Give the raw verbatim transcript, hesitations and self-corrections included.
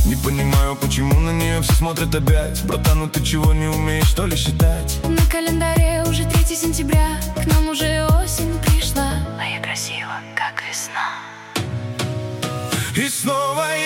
Не понимаю, почему на нее все смотрят опять. Братан, ну ты чего, не умеешь, что ли, считать? На календаре уже третье сентября, к нам уже осень пришла, а я красива, как весна. И снова